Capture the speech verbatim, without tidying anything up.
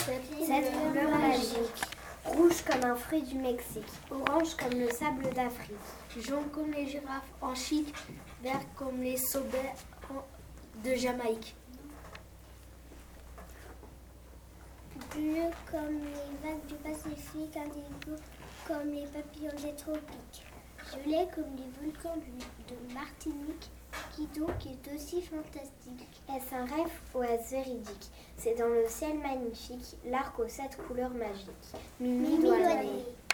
Cette couleur magique. Rouge comme un fruit du Mexique, orange comme le sable d'Afrique, jaune comme les girafes en chic, vert comme les sorbets de Jamaïque. Bleu comme les vagues du Pacifique, indigo comme les papillons des tropiques, violet comme les volcans de Martinique, qui donc est aussi fantastique. Est-ce un rêve ou est-ce véridique? C'est dans le ciel magnifique, l'arc aux sept couleurs magiques. Mimi, Mimi doit doit aller. aller.